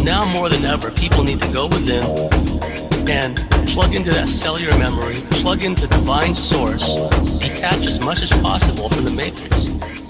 now more than ever, people need to go within and plug into that cellular memory, plug into divine source, detach as much as possible from the matrix.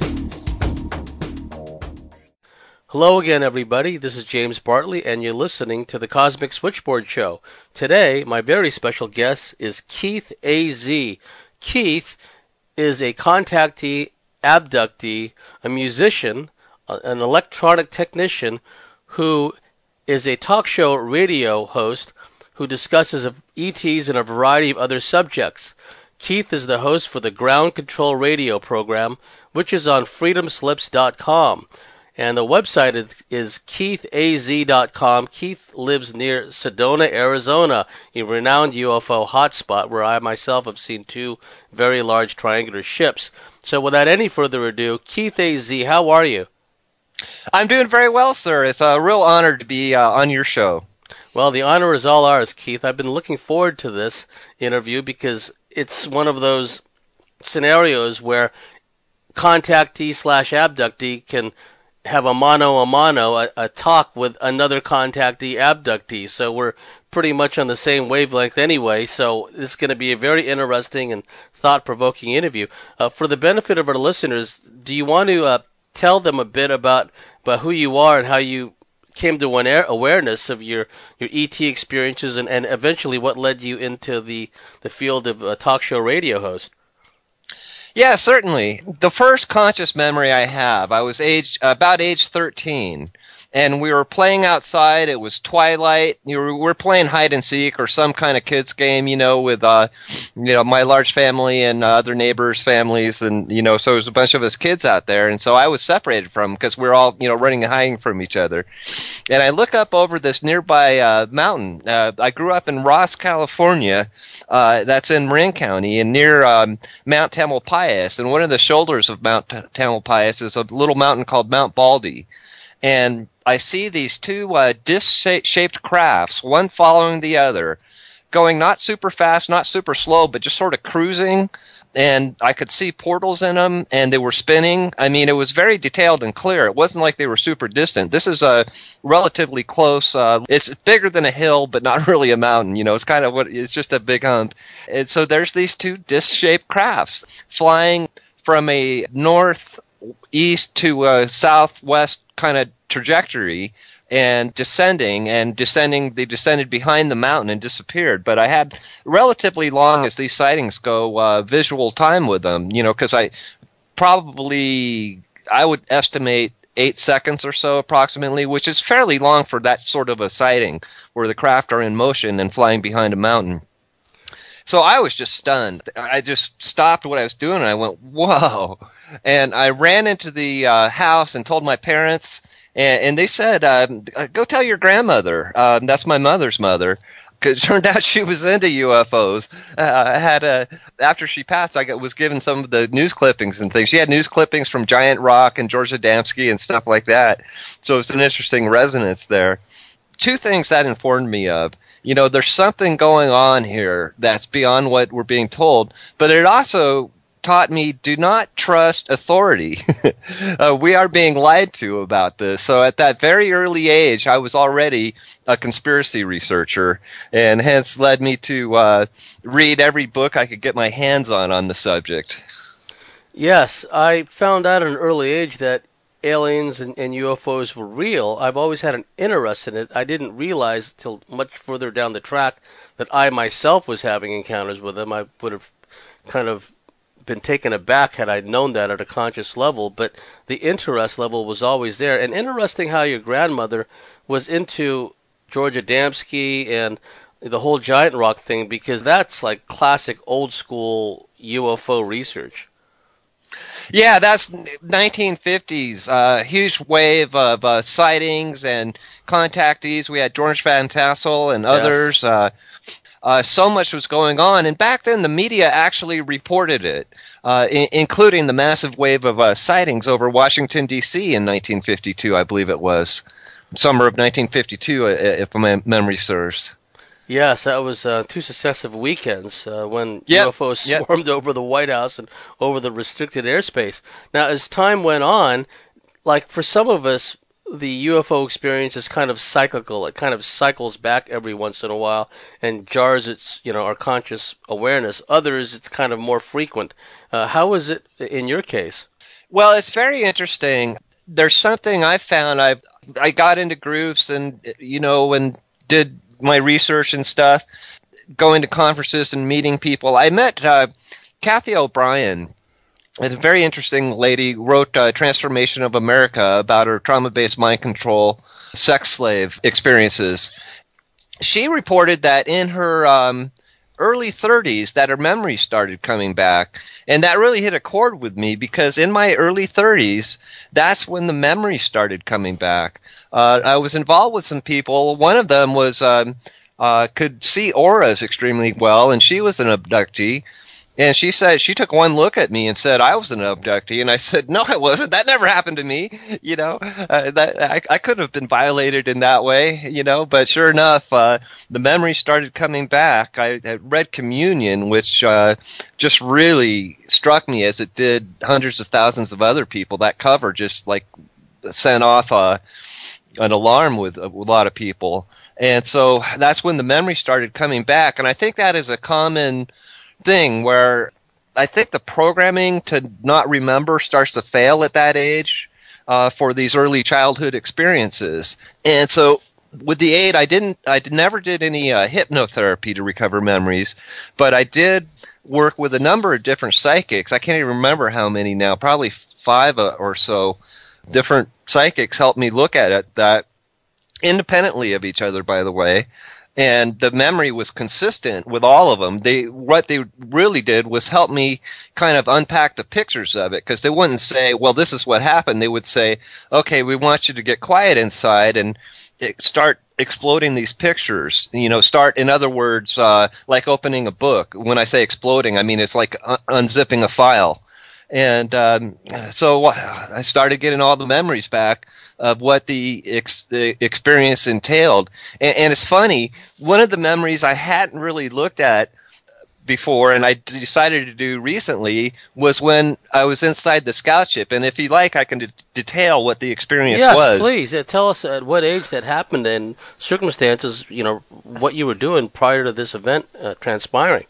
Hello again, everybody. This is James Bartley, and you're listening to the Cosmic Switchboard Show. Today, my very special guest is Keith A.Z. Keith is a contactee, abductee, a musician, an electronic technician who is a talk show radio host who discusses ETs and a variety of other subjects. Keith is the host for the Ground Control Radio program, which is on freedomslips.com. And the website is keithaz.com. Keith lives near Sedona, Arizona, a renowned UFO hotspot where I myself have seen two very large triangular ships. So without any further ado, Keith A.Z., how are you? I'm doing very well, sir. It's a real honor to be on your show. Well, the honor is all ours, Keith. I've been looking forward to this interview because it's one of those scenarios where contactee/abductee can have a mano, a talk with another contactee, abductee. So we're pretty much on the same wavelength anyway. So this is going to be a very interesting and thought-provoking interview. For the benefit of our listeners, do you want to tell them a bit about who you are and how you came to awareness of your ET experiences and eventually what led you into the field of talk show radio host? Yeah, certainly. The first conscious memory I have, I was about age 13, and we were playing outside. It was twilight. We were playing hide and seek or some kind of kids game, with my large family and other neighbors' families, and so there was a bunch of us kids out there, and so I was separated from them because we were all running and hiding from each other. And I look up over this nearby mountain. I grew up in Ross, California. That's in Marin County and near Mount Tamalpais. And one of the shoulders of Mount Tamalpais is a little mountain called Mount Baldy. And I see these two disc-shaped crafts, one following the other, going not super fast, not super slow, but just sort of cruising. And I could see portals in them, and they were spinning. I mean, it was very detailed and clear. It wasn't like they were super distant. This is a relatively close. It's bigger than a hill, but not really a mountain. It's kind of it's just a big hump. And so there's these two disc-shaped crafts flying from a northeast to a southwest kind of trajectory. And descending, they descended behind the mountain and disappeared. But I had relatively long, as these sightings go, visual time with them, because I would estimate 8 seconds or so approximately, which is fairly long for that sort of a sighting, where the craft are in motion and flying behind a mountain. So I was just stunned. I just stopped what I was doing and I went, whoa. And I ran into the house and told my parents. And they said, go tell your grandmother. That's my mother's mother. 'Cause it turned out she was into UFOs. After she passed, I was given some of the news clippings and things. She had news clippings from Giant Rock and George Adamski and stuff like that. So it's an interesting resonance there. Two things that informed me of. There's something going on here that's beyond what we're being told. But it also taught me, do not trust authority. We are being lied to about this. So at that very early age, I was already a conspiracy researcher, and hence led me to read every book I could get my hands on the subject. Yes, I found out at an early age that aliens and UFOs were real. I've always had an interest in it. I didn't realize till much further down the track that I myself was having encounters with them. I would have kind of been taken aback had I known that at a conscious level, but the interest level was always there. And interesting how your grandmother was into George Adamski and the whole Giant Rock thing, because that's like classic old school UFO research. Yeah, that's 1950s. Huge wave of sightings and contactees. We had George Van Tassel and others. Yes. So much was going on, and back then the media actually reported it, including the massive wave of sightings over Washington, D.C. in 1952, I believe it was. Summer of 1952, if my memory serves. Yes, that was 2 successive weekends when UFOs swarmed over the White House and over the restricted airspace. Now, as time went on, like for some of us, the UFO experience is kind of cyclical. It kind of cycles back every once in a while and jars our conscious awareness. Others, it's kind of more frequent. How is it in your case? Well, it's very interesting. There's something I found. I got into groups and and did my research and stuff, going to conferences and meeting people. I met Kathy O'Brien. A very interesting lady, wrote Transformation of America about her trauma-based mind control sex slave experiences. She reported that in her early 30s that her memories started coming back. And that really hit a chord with me because in my early 30s, that's when the memories started coming back. I was involved with some people. One of them was could see auras extremely well, and she was an abductee. And she said, she took one look at me and said I was an abductee, and I said, no, I wasn't. That never happened to me. I could have been violated in that way, but sure enough, the memory started coming back. I read Communion, which just really struck me as it did hundreds of thousands of other people. That cover just like sent off an alarm with a lot of people. And so that's when the memory started coming back. And I think that is a common thing where I think the programming to not remember starts to fail at that age for these early childhood experiences. And so with the aid, I never did any hypnotherapy to recover memories, but I did work with a number of different psychics. I can't even remember how many now, probably 5 or so different psychics helped me look at it, that independently of each other, by the way. And the memory was consistent with all of them. What they really did was help me kind of unpack the pictures of it, because they wouldn't say, well, this is what happened. They would say, okay, we want you to get quiet inside and start exploding these pictures. Start, in other words, like opening a book. When I say exploding, I mean it's like unzipping a file. And so I started getting all the memories back of what the experience entailed. And it's funny, one of the memories I hadn't really looked at before and I decided to do recently was when I was inside the scout ship. And if you like, I can detail what the experience was. Yes, please. Tell us at what age that happened and circumstances, what you were doing prior to this event transpiring.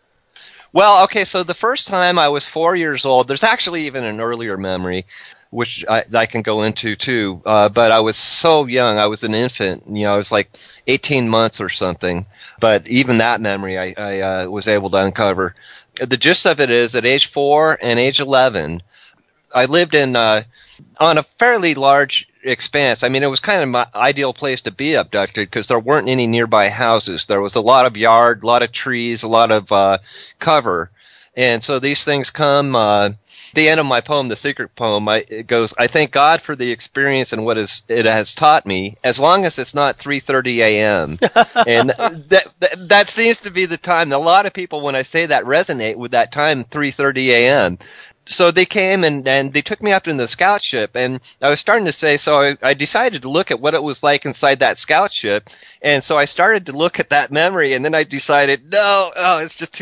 Well, okay, so the first time I was 4 years old. There's actually even an earlier memory, which I can go into too, but I was so young. I was an infant. I was like 18 months or something. But even that memory I was able to uncover. The gist of it is, at age 4 and age 11, I lived on a fairly large expanse. I mean, it was kind of my ideal place to be abducted because there weren't any nearby houses. There was a lot of yard, a lot of trees, a lot of cover. And so these things come. The end of my poem, the secret poem, it goes, I thank God for the experience and what it has taught me, as long as it's not 3:30 a.m. And that seems to be the time. A lot of people, when I say that, resonate with that time, 3:30 a.m. So they came and they took me up in the scout ship, and I was starting to say, so I decided to look at what it was like inside that scout ship, and so I started to look at that memory, and then I decided, it's just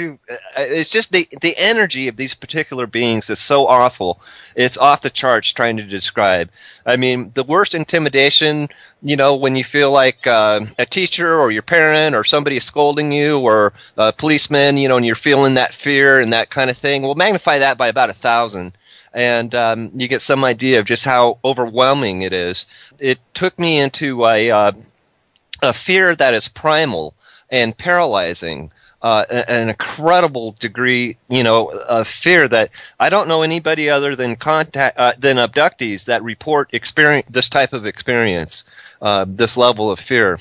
the energy of these particular beings is so awful. It's off the charts trying to describe. I mean, the worst intimidation, when you feel like a teacher or your parent or somebody is scolding you or a policeman, and you're feeling that fear and that kind of thing, well, magnify that by about 1,000. And you get some idea of just how overwhelming it is. It took me into a fear that is primal and paralyzing, an incredible degree, of fear that I don't know anybody other than abductees that report this type of experience, this level of fear.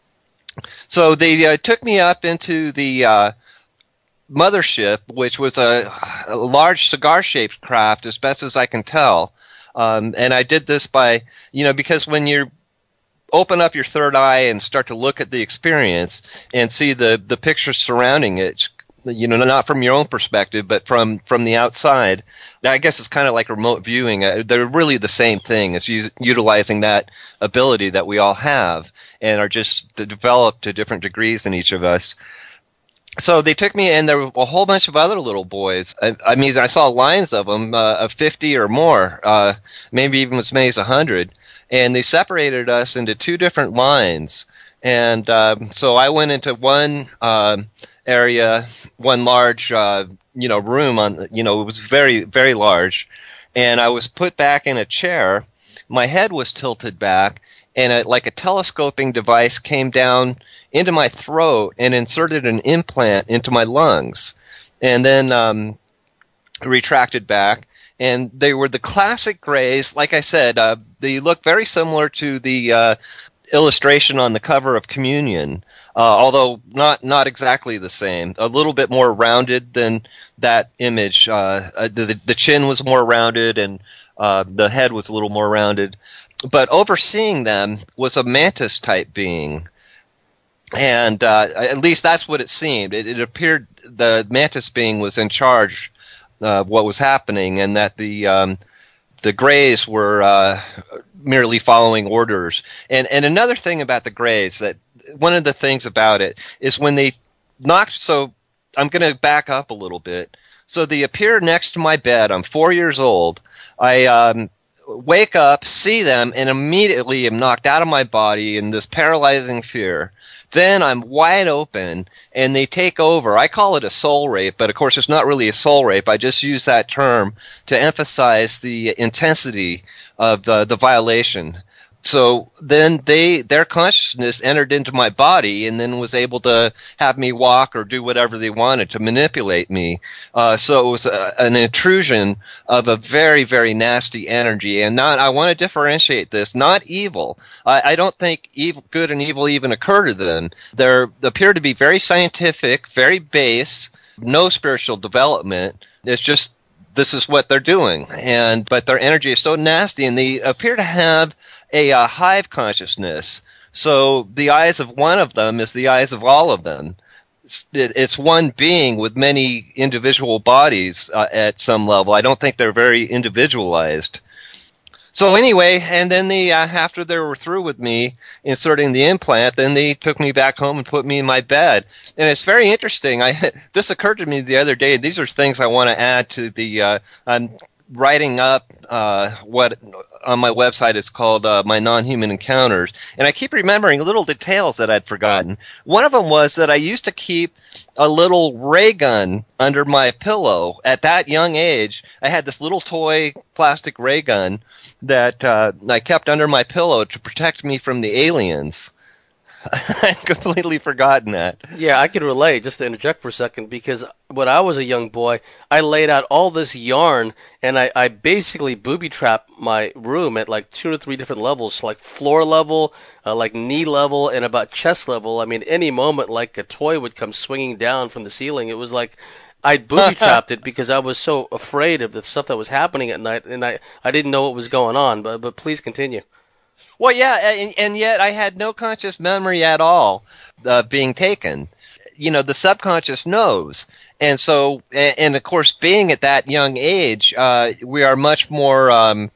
So they took me up into the mothership, which was a large cigar-shaped craft, as best as I can tell. And I did this by, because when you open up your third eye and start to look at the experience and see the pictures surrounding it, not from your own perspective, but from the outside, I guess it's kind of like remote viewing. They're really the same thing. It's utilizing that ability that we all have and are just developed to different degrees in each of us. So they took me, and there were a whole bunch of other little boys. I mean, I saw lines of them, of 50 or more, maybe even as many as 100. And they separated us into two different lines. And so I went into one area, one large, room it was very, very large. And I was put back in a chair. My head was tilted back, and like a telescoping device came down into my throat and inserted an implant into my lungs, and then retracted back. And they were the classic grays. Like I said, they look very similar to the illustration on the cover of Communion, although not exactly the same. A little bit more rounded than that image. The chin was more rounded, and the head was a little more rounded. But overseeing them was a mantis-type being. And at least that's what it seemed. It appeared the mantis being was in charge of what was happening, and that the Greys were merely following orders. And another thing about the Greys, that one of the things about it is when they knocked. So I'm going to back up a little bit. So they appear next to my bed. I'm 4 years old. I wake up, see them, and immediately am knocked out of my body in this paralyzing fear. Then I'm wide open, and they take over. I call it a soul rape, but of course it's not really a soul rape. I just use that term to emphasize the intensity of the violation. So then their consciousness entered into my body and then was able to have me walk or do whatever they wanted to manipulate me. So it was an intrusion of a very, very nasty energy. And I want to differentiate this, not evil. I don't think good and evil even occur to them. They appear to be very scientific, very base, no spiritual development. It's just this is what they're doing. But their energy is so nasty, and they appear to have a hive consciousness. So the eyes of one of them is the eyes of all of them. It's one being with many individual bodies at some level. I don't think they're very individualized. So anyway, and then after they were through with me inserting the implant, then they took me back home and put me in my bed. And it's very interesting. This occurred to me the other day. These are things I want to add to the I'm writing up what on my website is called My Non-Human Encounters. And I keep remembering little details that I'd forgotten. One of them was that I used to keep a little ray gun under my pillow. At that young age, I had this little toy plastic ray gun that I kept under my pillow to protect me from the aliens. I'd completely forgotten that. Yeah, I can relate, just to interject for a second, because when I was a young boy, I laid out all this yarn, and I basically booby-trapped my room at like 2 or 3 different levels, like floor level, like knee level, and about chest level. I mean, any moment, like a toy would come swinging down from the ceiling. It was like I'd booby-trapped it because I was so afraid of the stuff that was happening at night, and I didn't know what was going on. But please continue. Well, yeah, and yet I had no conscious memory at all of being taken. You know, the subconscious knows. And so, and of course, being at that young age, we are much more,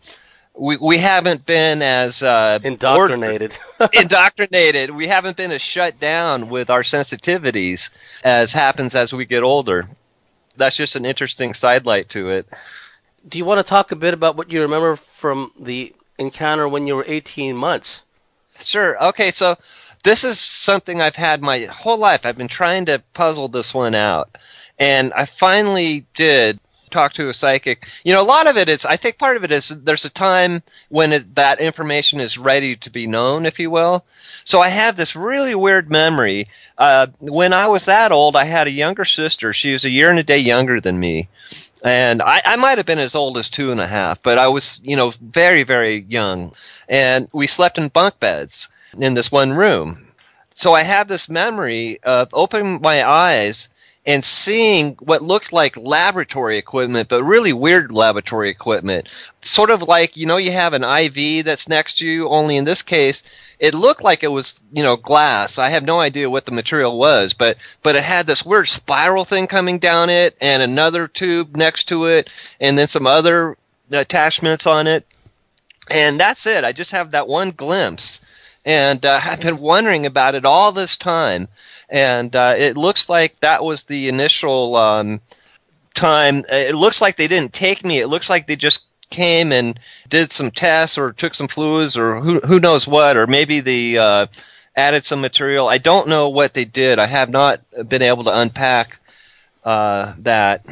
we haven't been as Indoctrinated. Indoctrinated. We haven't been as shut down with our sensitivities as happens as we get older. That's just an interesting sidelight to it. Do you want to talk a bit about what you remember from the encounter when you were 18 months? Sure. Okay, so this is something I've had my whole life. I've been trying to puzzle this one out. And I finally did talk to a psychic. You know, a lot of it is, I think part of it is there's a time when that information is ready to be known, if you will. So I have this really weird memory. When I was that old, I had a younger sister. She was a year and a day younger than me. And I might have been as old as 2.5, but I was, very, very young. And we slept in bunk beds in this one room. So I have this memory of opening my eyes and seeing what looked like laboratory equipment, but really weird laboratory equipment. Sort of like, you have an IV that's next to you, only in this case, it looked like it was, glass. I have no idea what the material was, but it had this weird spiral thing coming down it, and another tube next to it, and then some other attachments on it. And that's it. I just have that one glimpse. And I've been wondering about it all this time. And it looks like that was the initial time. It looks like they didn't take me. It looks like they just came and did some tests or took some fluids or who knows what, or maybe they added some material. I don't know what they did. I have not been able to unpack that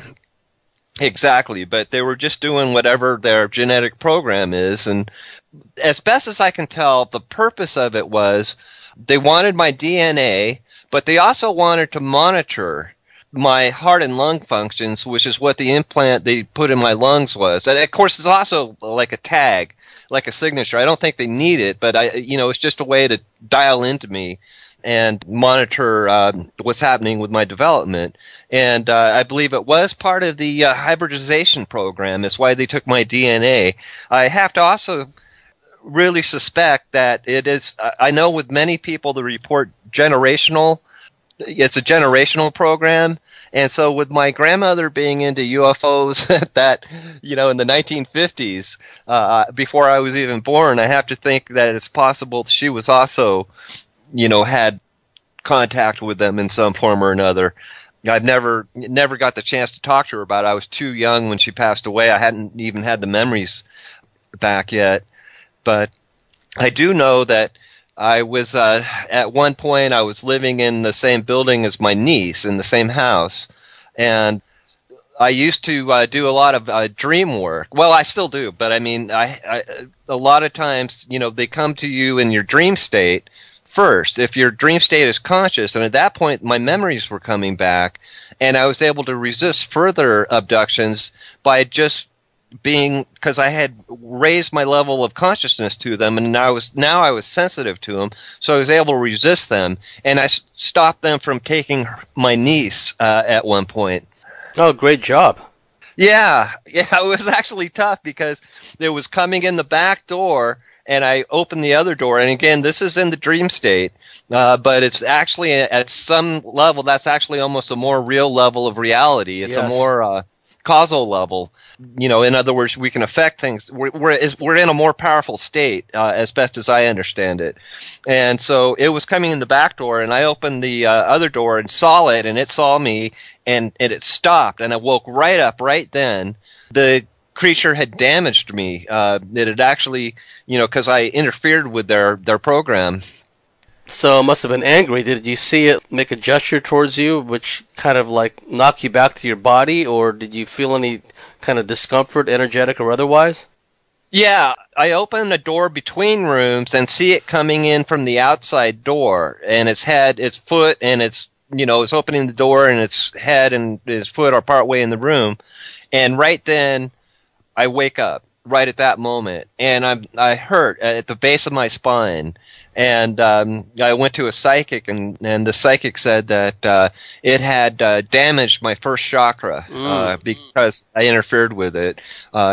exactly, but they were just doing whatever their genetic program is. And as best as I can tell, the purpose of it was they wanted my DNA, but they also wanted to monitor my heart and lung functions, which is what the implant they put in my lungs was. And of course, it's also like a tag, like a signature. I don't think they need it, but it's just a way to dial into me and monitor what's happening with my development. And I believe it was part of the hybridization program. That's why they took my DNA. I have to also really suspect that it is, I know with many people the report generational, it's a generational program. And so with my grandmother being into UFOs that, in the 1950s, before I was even born, I have to think that it's possible she was also, had contact with them in some form or another. I've never got the chance to talk to her about it. I was too young when she passed away. I hadn't even had the memories back yet. But I do know that I was, at one point, I was living in the same building as my niece in the same house. And I used to do a lot of dream work. Well, I still do, but I mean, I a lot of times, they come to you in your dream state first. If your dream state is conscious, and at that point, my memories were coming back, and I was able to resist further abductions by just because I had raised my level of consciousness to them, and now I was sensitive to them, so I was able to resist them, and I stopped them from taking my niece at one point. Oh, great job. Yeah, it was actually tough because it was coming in the back door, and I opened the other door, and again, this is in the dream state, but it's actually at some level, that's actually almost a more real level of reality. It's a more causal level. In other words, we can affect things. We're in a more powerful state, as best as I understand it. And so it was coming in the back door, and I opened the other door and saw it, and it saw me, and it stopped, and I woke right up right then. The creature had damaged me. It had actually, because I interfered with their program. So it must have been angry. Did you see it make a gesture towards you, which kind of like knocked you back to your body, or did you feel any kind of discomfort, energetic or otherwise? Yeah, I open a door between rooms and see it coming in from the outside door, and its head, its foot, and it's opening the door, and its head and its foot are partway in the room, and right then I wake up right at that moment, and I hurt at the base of my spine. And I went to a psychic, and the psychic said that it had damaged my first chakra because I interfered with it.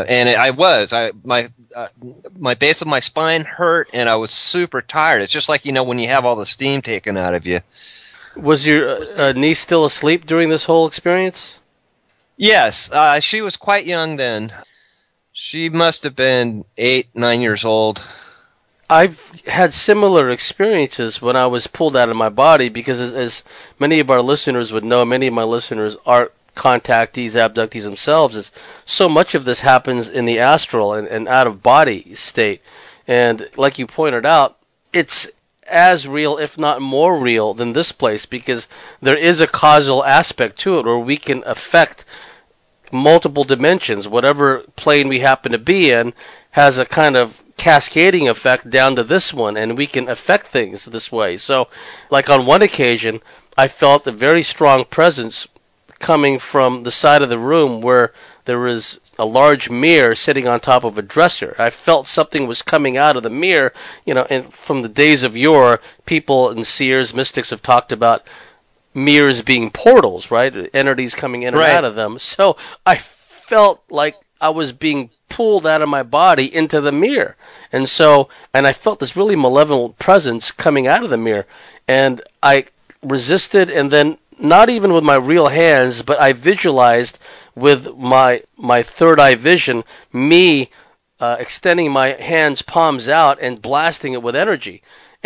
And my base of my spine hurt, and I was super tired. It's just like, when you have all the steam taken out of you. Was your niece still asleep during this whole experience? Yes, she was quite young then. She must have been 8, 9 years old. I've had similar experiences when I was pulled out of my body because, as many of our listeners would know, many of my listeners are contactees, abductees themselves. So much of this happens in the astral and out-of-body state. And like you pointed out, it's as real, if not more real, than this place because there is a causal aspect to it where we can affect multiple dimensions. Whatever plane we happen to be in has a kind of cascading effect down to this one, and we can affect things this way. So, like on one occasion, I felt a very strong presence coming from the side of the room where there was a large mirror sitting on top of a dresser. I felt something was coming out of the mirror, and from the days of yore, people and seers, mystics have talked about mirrors being portals, right? Entities coming in and out of them. So I felt like I was being pulled out of my body into the mirror. And I felt this really malevolent presence coming out of the mirror. And I resisted, and then not even with my real hands, but I visualized with my third eye vision, me extending my hands, palms out, and blasting it with energy.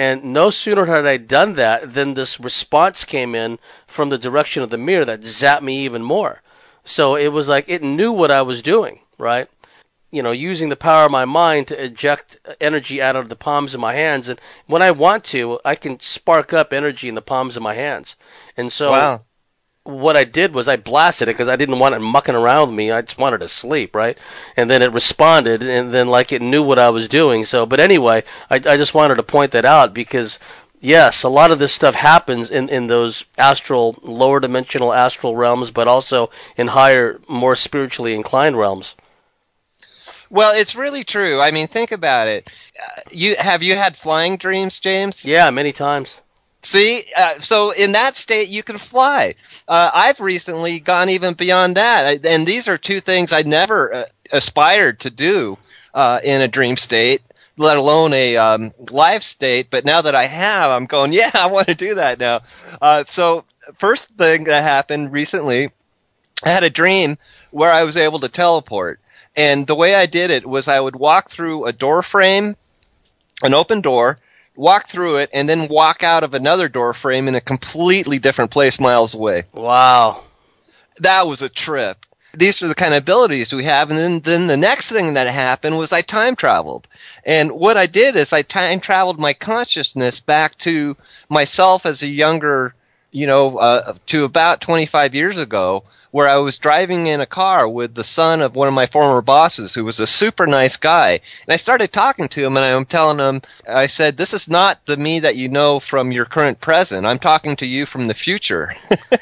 And no sooner had I done that than this response came in from the direction of the mirror that zapped me even more. So it was like it knew what I was doing, right? Using the power of my mind to eject energy out of the palms of my hands. And when I want to, I can spark up energy in the palms of my hands. And so Wow. what I did was I blasted it because I didn't want it mucking around with me. I just wanted to sleep, right? And then it responded, and then like it knew what I was doing. So, but anyway, I just wanted to point that out because, yes, a lot of this stuff happens in those lower dimensional astral realms, but also in higher, more spiritually inclined realms. Well, it's really true. I mean, think about it. Have you had flying dreams, James? Yeah, many times. See, so in that state, you can fly. I've recently gone even beyond that, and these are two things I never aspired to do in a dream state, let alone a live state. But now that I have, I'm going, yeah, I want to do that now. So first thing that happened recently, I had a dream where I was able to teleport. And the way I did it was I would walk through a door frame, an open door, walk through it, and then walk out of another door frame in a completely different place miles away. Wow. That was a trip. These are the kind of abilities we have. And then the next thing that happened was I time traveled. And what I did is I time traveled my consciousness back to myself as a younger, to about 25 years ago, where I was driving in a car with the son of one of my former bosses, who was a super nice guy. And I started talking to him, and I'm telling him, I said, this is not the me that you know from your current present. I'm talking to you from the future.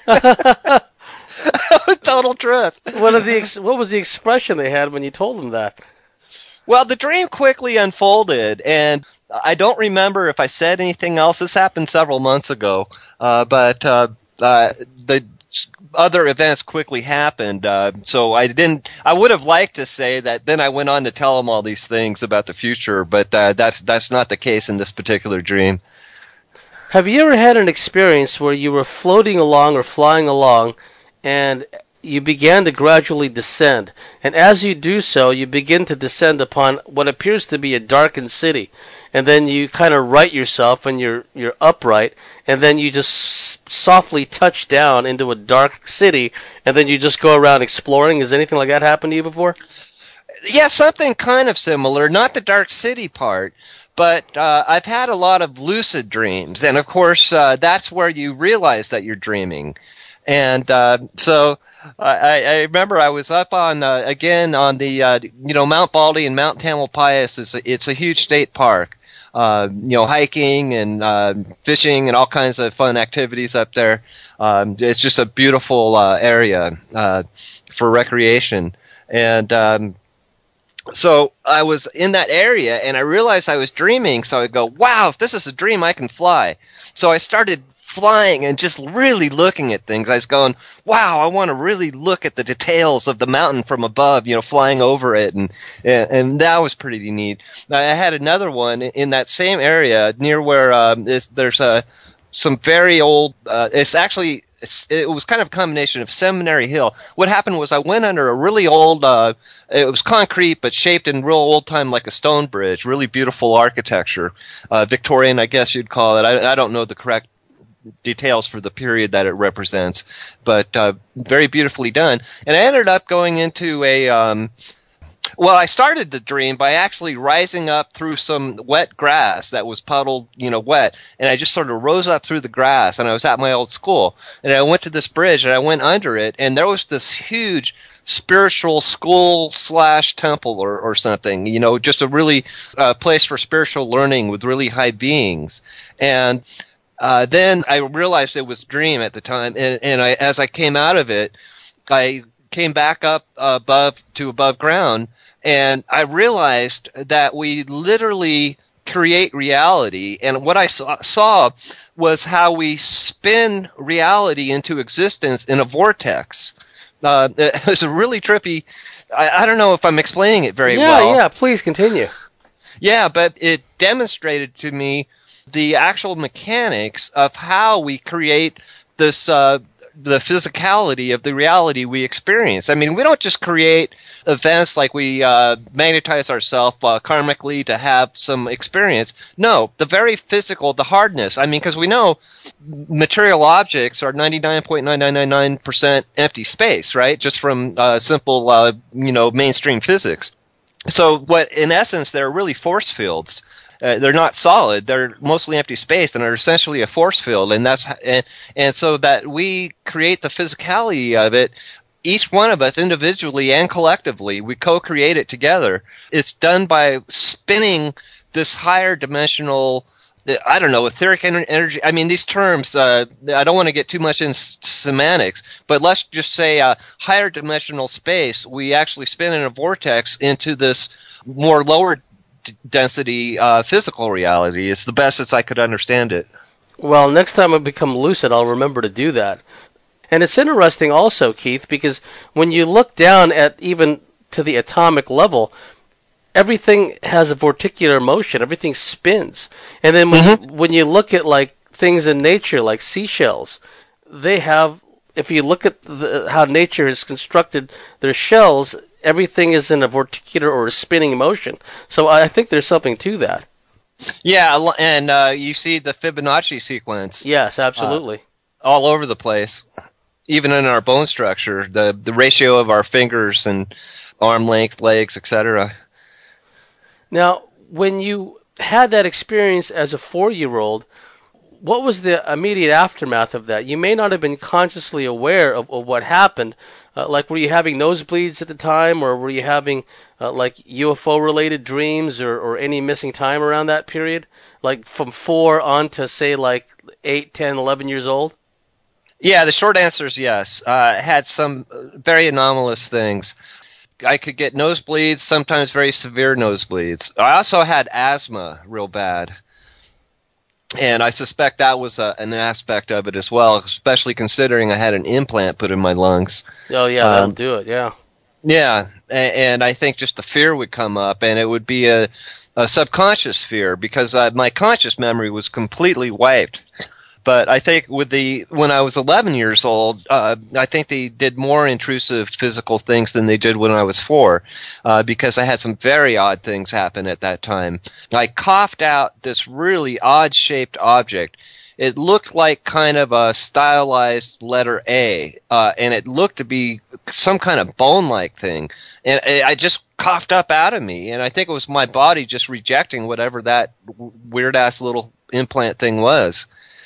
Total trip. What was the expression they had when you told them that? Well, the dream quickly unfolded, and I don't remember if I said anything else. This happened several months ago, but the other events quickly happened. So I would have liked to say that then I went on to tell him all these things about the future, but that's not the case in this particular dream. Have you ever had an experience where you were floating along or flying along and you began to gradually descend, and as you do so, you begin to descend upon what appears to be a darkened city, and then you kind of right yourself and you're upright, and then you just softly touch down into a dark city, and then you just go around exploring? Has anything like that happened to you before? Yeah, something kind of similar, not the dark city part, but I've had a lot of lucid dreams, and of course that's where you realize that you're dreaming. And so I remember I was up on again on the Mount Baldy and Mount Tamalpais. It's a huge state park. Hiking and fishing and all kinds of fun activities up there. It's just a beautiful area for recreation. And so I was in that area, and I realized I was dreaming. So I go, wow, if this is a dream, I can fly. So I started flying and just really looking at things. I was going, wow, I want to really look at the details of the mountain from above, flying over it, and that was pretty neat. I had another one in that same area near where there's some very old. It was kind of a combination of Seminary Hill. What happened was I went under a really old. It was concrete but shaped in real old time like a stone bridge. Really beautiful architecture, Victorian, I guess you'd call it. I don't know the correct details for the period that it represents, but very beautifully done. And I ended up going into I started the dream by actually rising up through some wet grass that was puddled, wet, and I just sort of rose up through the grass, and I was at my old school, and I went to this bridge, and I went under it, and there was this huge spiritual school / temple or something, just a really place for spiritual learning with really high beings. And then I realized it was a dream at the time, and as I came out of it, I came back up above ground, and I realized that we literally create reality. And what I saw was how we spin reality into existence in a vortex. It was a really trippy. I don't know if I'm explaining it very well. Yeah, please continue. Yeah, but it demonstrated to me the actual mechanics of how we create this the physicality of the reality we experience. I mean, we don't just create events like we magnetize ourselves karmically to have some experience. No, the very physical, the hardness. I mean, because we know material objects are 99.9999% empty space, right? Just from simple, mainstream physics. So what, in essence, they're really force fields. They're not solid. They're mostly empty space, and are essentially a force field. And so that we create the physicality of it. Each one of us, individually and collectively, we co-create it together. It's done by spinning this higher dimensional, I don't know, etheric energy. I mean, these terms, I don't want to get too much into semantics, but let's just say higher dimensional space. We actually spin in a vortex into this more lower density physical reality. It's the best as I could understand it. Well, next time I become lucid, I'll remember to do that. And it's interesting also, Keith, because when you look down at even to the atomic level, everything has a vorticular motion. Everything spins. And then when you look at like things in nature, like seashells, they have, if you look at how nature has constructed their shells, everything is in a vorticular or a spinning motion. So I think there's something to that. Yeah, and you see the Fibonacci sequence. Yes, absolutely. All over the place. Even in our bone structure, the ratio of our fingers and arm length, legs, etc. Now, when you had that experience as a 4-year-old, what was the immediate aftermath of that? You may not have been consciously aware of what happened. Like, were you having nosebleeds at the time, or were you having like UFO-related dreams, or any missing time around that period? Like from 4 on to, say, like 8, 10, 11 years old? Yeah, the short answer is yes. I had some very anomalous things. I could get nosebleeds, sometimes very severe nosebleeds. I also had asthma real bad. And I suspect that was an aspect of it as well, especially considering I had an implant put in my lungs. Oh, yeah, that'll do it, yeah. Yeah, and I think just the fear would come up, and it would be a subconscious fear, because my conscious memory was completely wiped. But I think when I was 11 years old, I think they did more intrusive physical things than they did when I was 4, because I had some very odd things happen at that time. I coughed out this really odd-shaped object. It looked like kind of a stylized letter A, and it looked to be some kind of bone-like thing. And I just coughed up out of me, and I think it was my body just rejecting whatever that weird-ass little implant thing was.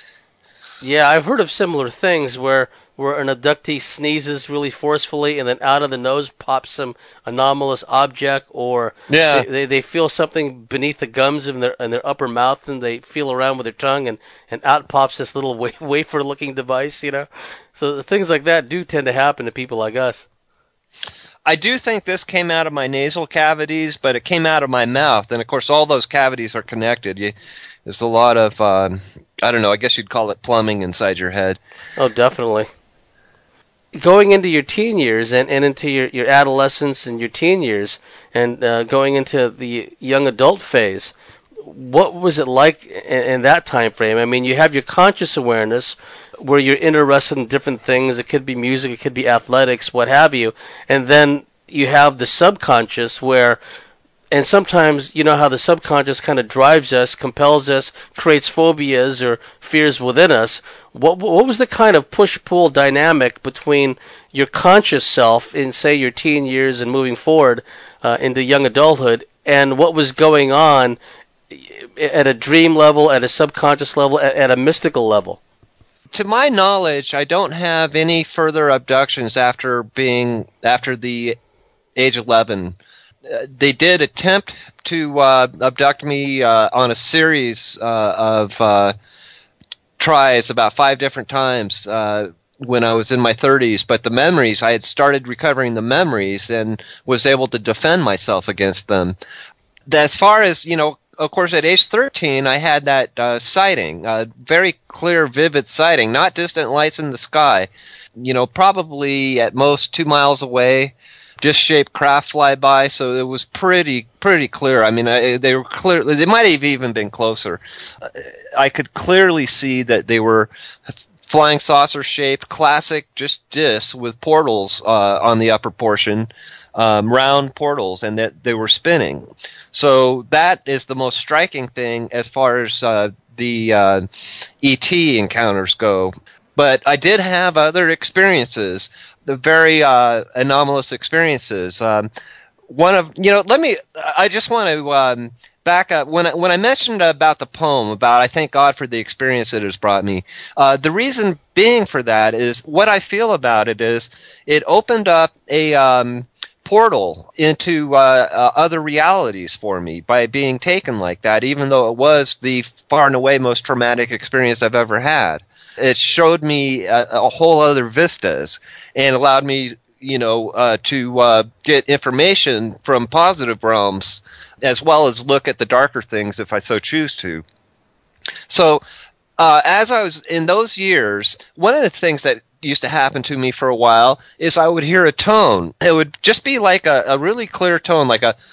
Yeah, I've heard of similar things where an abductee sneezes really forcefully, and then out of the nose pops some anomalous object, or they feel something beneath the gums in their upper mouth, and they feel around with their tongue, and out pops this little wafer-looking device, you know? So things like that do tend to happen to people like us. I do think this came out of my nasal cavities, but it came out of my mouth, and of course all those cavities are connected. There's a lot of, I don't know, I guess you'd call it plumbing inside your head. Oh, definitely. Going into your teen years and into your adolescence and your teen years, and going into the young adult phase, what was it like in that time frame? I mean, you have your conscious awareness where you're interested in different things. It could be music, it could be athletics, what have you. And then you have the subconscious where, and sometimes you know how the subconscious kind of drives us, compels us, creates phobias or fears within us. What was the kind of push-pull dynamic between your conscious self in, say, your teen years and moving forward into young adulthood, and what was going on at a dream level, at a subconscious level, at a mystical level? To my knowledge, I don't have any further abductions after the age 11. They did attempt to abduct me on a series of tries about 5 different times when I was in my 30s, but the memories, I had started recovering the memories and was able to defend myself against them. As far as, of course, at age 13, I had that sighting, a very clear, vivid sighting, not distant lights in the sky, probably at most 2 miles away. Disc-shaped craft fly by, so it was pretty clear. I mean, they were clear. They might have even been closer. I could clearly see that they were flying saucer-shaped, classic, just discs with portals on the upper portion, round portals, and that they were spinning. So that is the most striking thing as far as the ET encounters go. But I did have other experiences, the very anomalous experiences. I just want to back up. When I mentioned about the poem, about I thank God for the experience it has brought me, the reason being for that is what I feel about it is it opened up a portal into other realities for me by being taken like that, even though it was the far and away most traumatic experience I've ever had. It showed me a whole other vistas and allowed me, to get information from positive realms as well as look at the darker things if I so choose to. So as I was in those years, one of the things that used to happen to me for a while is I would hear a tone. It would just be like a really clear tone, like a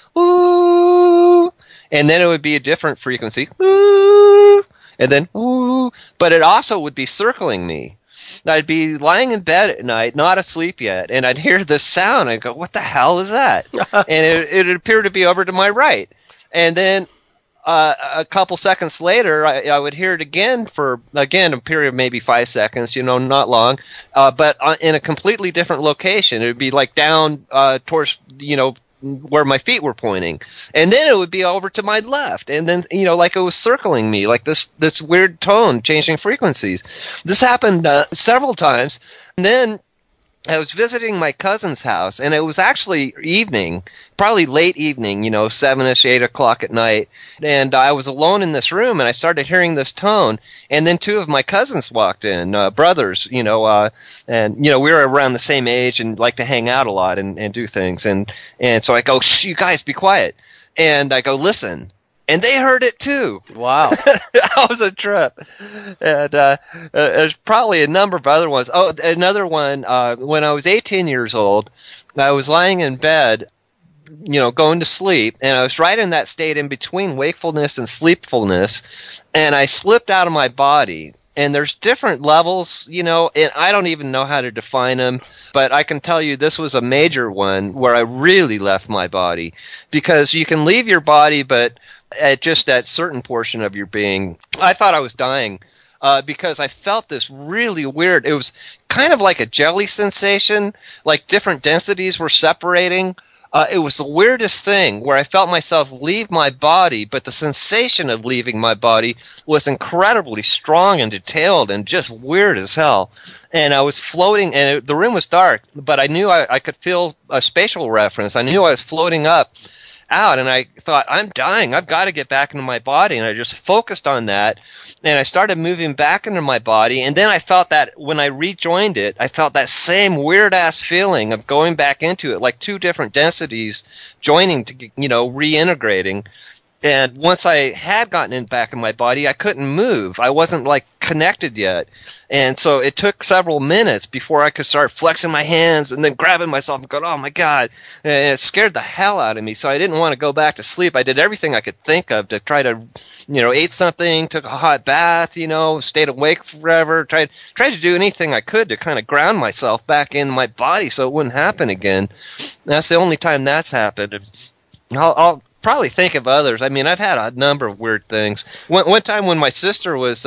ooh, and then it would be a different frequency, ooh, and then ooh, but it also would be circling me. I'd be lying in bed at night, not asleep yet, and I'd hear this sound. I'd go, what the hell is that? And it would appear to be over to my right. And then a couple seconds later, I would hear it again for, a period of maybe 5 seconds, not long, but in a completely different location. It would be like down towards, where my feet were pointing. And then it would be over to my left. And then, like it was circling me, like this weird tone, changing frequencies. This happened several times. And then I was visiting my cousin's house, and it was actually evening, probably late evening, 7-ish, 8 o'clock at night. And I was alone in this room, and I started hearing this tone. And then two of my cousins walked in, brothers, and, we were around the same age and like to hang out a lot and do things. And so I go, shh, you guys, be quiet. And I go, listen. And they heard it too. Wow. That was a trip. And there's probably a number of other ones. Oh, another one, when I was 18 years old, I was lying in bed, going to sleep, and I was right in that state in between wakefulness and sleepfulness, and I slipped out of my body. And there's different levels, and I don't even know how to define them, but I can tell you this was a major one where I really left my body. Because you can leave your body, but at just that certain portion of your being. I thought I was dying because I felt this really weird, it was kind of like a jelly sensation, like different densities were separating. It was the weirdest thing where I felt myself leave my body, but the sensation of leaving my body was incredibly strong and detailed and just weird as hell. And I was floating, and the room was dark, but I knew I could feel a spatial reference. I knew I was floating up out, and I thought, I'm dying. I've got to get back into my body. And I just focused on that, and I started moving back into my body. And then I felt that when I rejoined it, I felt that same weird-ass feeling of going back into it, like two different densities joining to, reintegrating. And once I had gotten back in my body, I couldn't move. I wasn't, connected yet. And so it took several minutes before I could start flexing my hands and then grabbing myself and going, oh, my God. And it scared the hell out of me. So I didn't want to go back to sleep. I did everything I could think of to try to, ate something, took a hot bath, stayed awake forever, tried to do anything I could to kind of ground myself back in my body so it wouldn't happen again. That's the only time that's happened. I'll probably think of others. I mean, I've had a number of weird things. One time when my sister was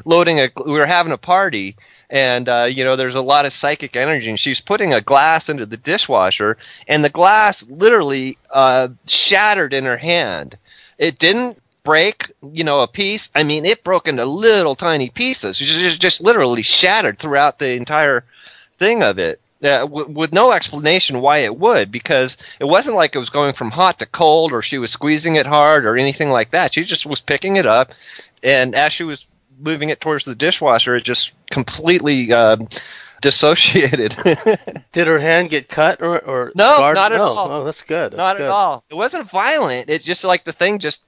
we were having a party, and there's a lot of psychic energy, and she was putting a glass into the dishwasher, and the glass literally shattered in her hand. It didn't break, a piece. I mean, it broke into little tiny pieces. It just literally shattered throughout the entire thing of it. With no explanation why it would, because it wasn't like it was going from hot to cold or she was squeezing it hard or anything like that. She just was picking it up, and as she was moving it towards the dishwasher, it just completely dissociated. Did her hand get cut or no, scarred? not at all. Oh, that's good. Not at all. It wasn't violent. It's just like the thing just.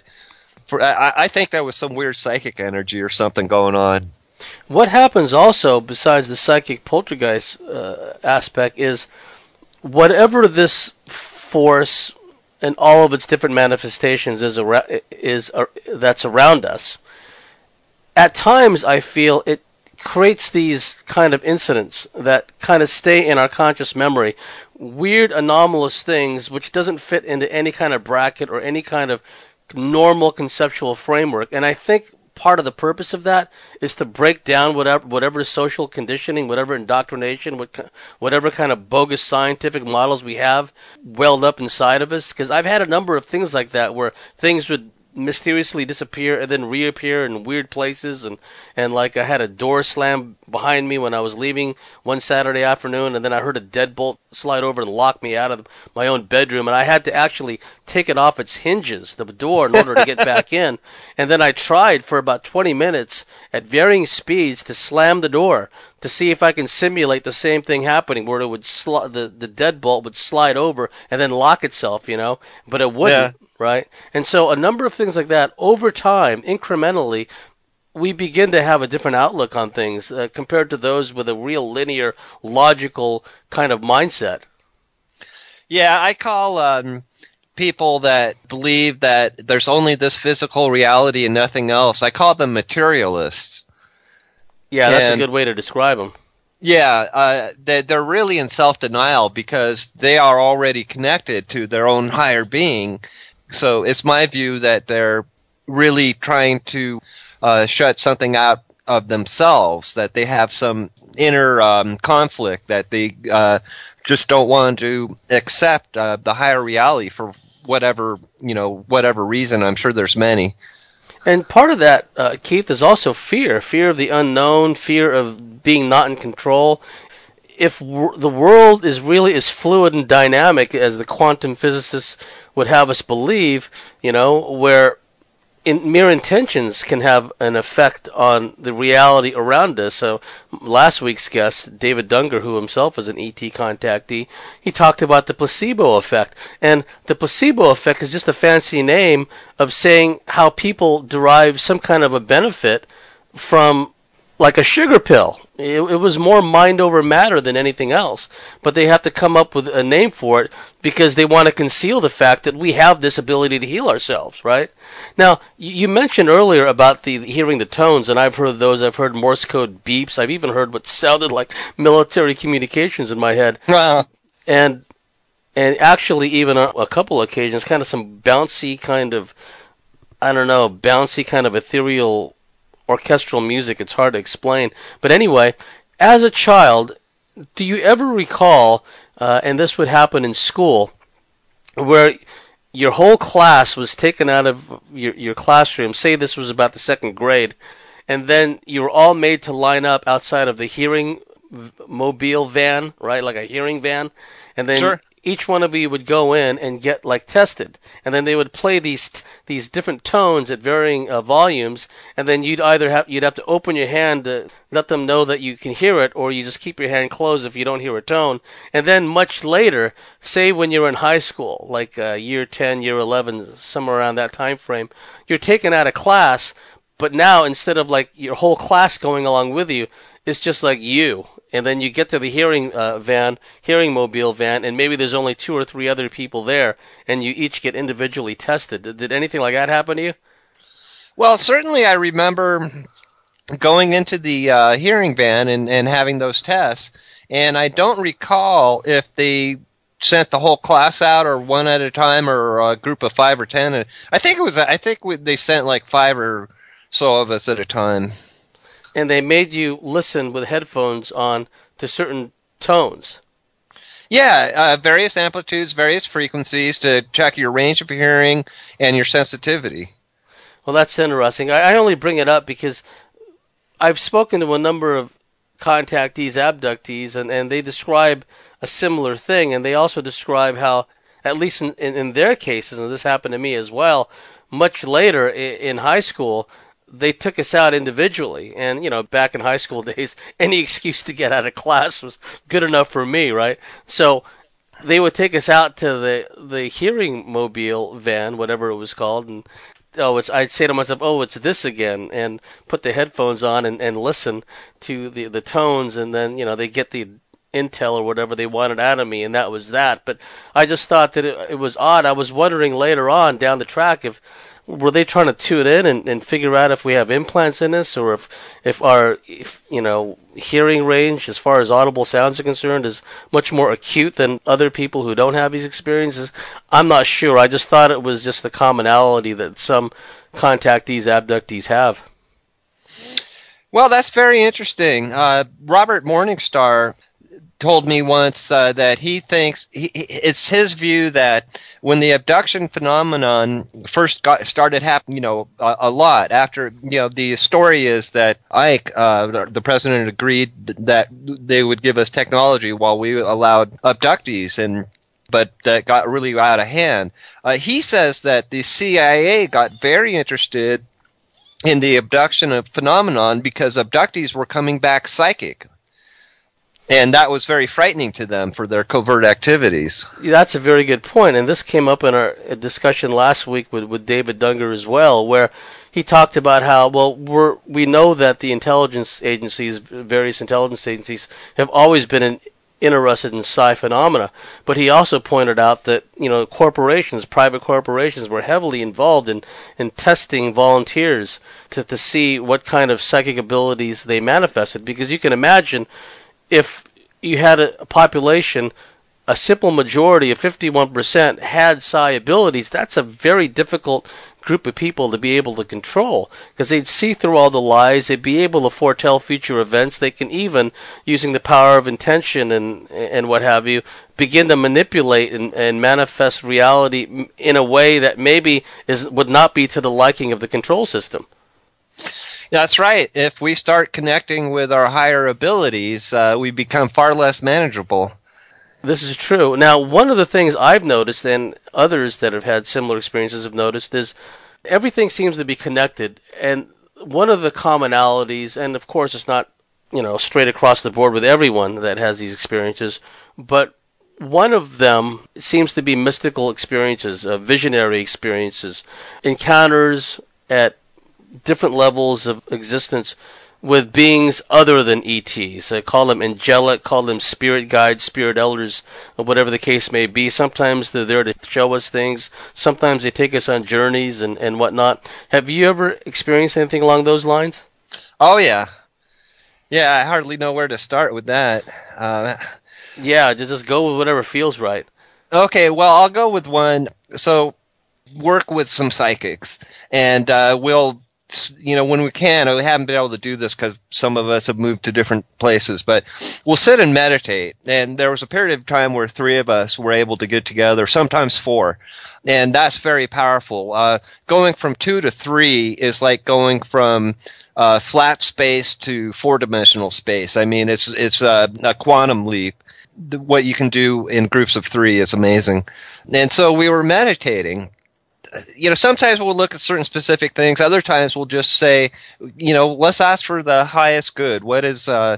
I think there was some weird psychic energy or something going on. What happens also, besides the psychic poltergeist aspect, is whatever this force and all of its different manifestations that's around us. At times, I feel it creates these kind of incidents that kind of stay in our conscious memory. Weird, anomalous things which doesn't fit into any kind of bracket or any kind of normal conceptual framework. And I think part of the purpose of that is to break down whatever social conditioning, whatever indoctrination, whatever kind of bogus scientific models we have welled up inside of us. Because I've had a number of things like that where things would mysteriously disappear and then reappear in weird places, and like I had a door slam behind me when I was leaving one Saturday afternoon, and then I heard a deadbolt slide over and lock me out of my own bedroom, and I had to actually take it off its hinges, the door, in order to get back in. And then I tried for about 20 minutes at varying speeds to slam the door to see if I can simulate the same thing happening, where it would the deadbolt would slide over and then lock itself, but it wouldn't. Yeah. Right? And so a number of things like that, over time, incrementally, we begin to have a different outlook on things compared to those with a real linear, logical kind of mindset. Yeah, I call people that believe that there's only this physical reality and nothing else, I call them materialists. Yeah, that's a good way to describe them. Yeah, they're really in self-denial because they are already connected to their own higher being. So it's my view that they're really trying to shut something out of themselves, that they have some inner conflict, that they just don't want to accept the higher reality for whatever reason. I'm sure there's many. And part of that, Keith, is also fear of the unknown, fear of being not in control. If the world is really as fluid and dynamic as the quantum physicists would have us believe, where mere intentions can have an effect on the reality around us. So last week's guest, David Dunger, who himself is an ET contactee, he talked about the placebo effect. And the placebo effect is just a fancy name of saying how people derive some kind of a benefit from, like, a sugar pill. It was more mind over matter than anything else. But they have to come up with a name for it because they want to conceal the fact that we have this ability to heal ourselves, right? Now, you mentioned earlier about hearing the tones, and I've heard those. I've heard Morse code beeps. I've even heard what sounded like military communications in my head. And actually, even on a couple of occasions, kind of some bouncy kind of ethereal orchestral music. It's hard to explain. But anyway, as a child, do you ever recall, and this would happen in school, where your whole class was taken out of your classroom, say this was about the second grade, and then you were all made to line up outside of the hearing mobile van, right, like a hearing van, and then sure. Each one of you would go in and get tested, and then they would play these different tones at varying volumes, and then you'd have to open your hand to let them know that you can hear it, or you just keep your hand closed if you don't hear a tone. And then much later, say when you're in high school, like year 10, year 11, somewhere around that time frame, you're taken out of class, but now instead of your whole class going along with you, it's just like you. And then you get to the hearing mobile van, and maybe there's only 2 or 3 other people there, and you each get individually tested. Did anything like that happen to you? Well, certainly I remember going into the hearing van and having those tests, and I don't recall if they sent the whole class out or one at a time or a group of 5 or 10. I think they sent like 5 or so of us at a time. And they made you listen with headphones on to certain tones. Yeah, various amplitudes, various frequencies to check your range of hearing and your sensitivity. Well, that's interesting. I only bring it up because I've spoken to a number of contactees, abductees, and they describe a similar thing, and they also describe how, at least in their cases, and this happened to me as well, much later in high school, they took us out individually. And, back in high school days, any excuse to get out of class was good enough for me, right? So they would take us out to the hearing mobile van, whatever it was called, and I'd say to myself, it's this again, and put the headphones on and listen to the tones, and then, they get the intel or whatever they wanted out of me, and that was that. But I just thought that it was odd. I was wondering later on down the track if were they trying to tune in and figure out if we have implants in us, or if our hearing range as far as audible sounds are concerned is much more acute than other people who don't have these experiences? I'm not sure. I just thought it was just the commonality that some contactees, abductees have. Well, that's very interesting. Robert Morningstar told me once that he thinks it's his view that when the abduction phenomenon first started happening, a lot after, the story is that Ike, the president, agreed that they would give us technology while we allowed abductees, but that got really out of hand. He says that the CIA got very interested in the abduction phenomenon because abductees were coming back psychic. And that was very frightening to them for their covert activities. That's a very good point, and this came up in our discussion last week with David Dunger as well, where he talked about how, we know that the intelligence agencies, various intelligence agencies, have always been interested in psi phenomena, but he also pointed out that corporations, private corporations, were heavily involved in testing volunteers to see what kind of psychic abilities they manifested, because you can imagine if you had a population, a simple majority of 51% had psi abilities, that's a very difficult group of people to be able to control, because they'd see through all the lies, they'd be able to foretell future events, they can even, using the power of intention and what have you, begin to manipulate and manifest reality in a way that maybe would not be to the liking of the control system. That's right. If we start connecting with our higher abilities, we become far less manageable. This is true. Now, one of the things I've noticed, and others that have had similar experiences have noticed, is everything seems to be connected. And one of the commonalities, and of course it's not, straight across the board with everyone that has these experiences, but one of them seems to be mystical experiences, visionary experiences, encounters at different levels of existence with beings other than ETs. Call them angelic, call them spirit guides, spirit elders, or whatever the case may be. Sometimes they're there to show us things. Sometimes they take us on journeys and whatnot. Have you ever experienced anything along those lines? Oh, yeah. Yeah, I hardly know where to start with that. Yeah, just go with whatever feels right. Okay, well, I'll go with one. So, work with some psychics, and we'll, when we can, we haven't been able to do this because some of us have moved to different places, but we'll sit and meditate. And there was a period of time where 3 of us were able to get together, sometimes 4. And that's very powerful. Going from 2 to 3 is like going from flat space to 4-dimensional space. I mean, it's a quantum leap. What you can do in groups of 3 is amazing. And so we were meditating. Sometimes we'll look at certain specific things. Other times we'll just say, let's ask for the highest good. What is that